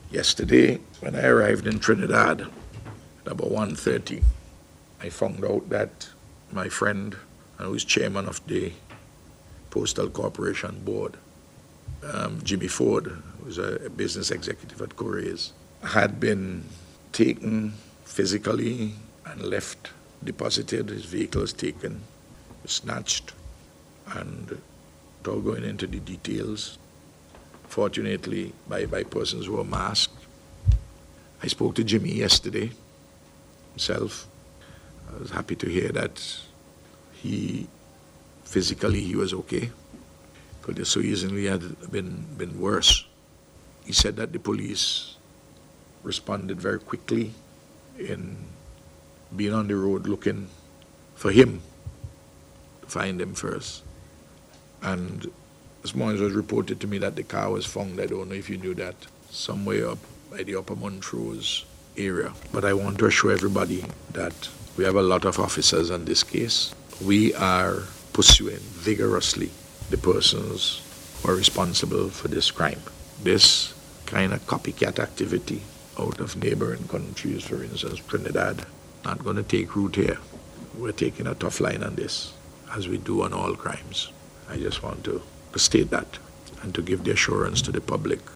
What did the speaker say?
Yesterday, when I arrived in Trinidad at about 1:30, I found out that my friend, who is chairman of the Postal Corporation Board, Jimmy Ford, who's a business executive at Couriers, had been taken physically and left, deposited, his vehicle was taken, snatched, and without going into the details, fortunately by persons who were masked. I spoke to Jimmy yesterday himself. I was happy to hear that physically he was okay. Could have so easily had been worse. He said that the police responded very quickly in being on the road looking for him, to find him first. And this morning it was reported to me that the car was found, I don't know if you knew that, somewhere up by the Upper Montrose area. But I want to assure everybody that we have a lot of officers on this case. We are pursuing vigorously the persons who are responsible for this crime. This kind of copycat activity out of neighboring countries, for instance, Trinidad, not going to take root here. We're taking a tough line on this, as we do on all crimes. I just want to state that and to give the assurance to the public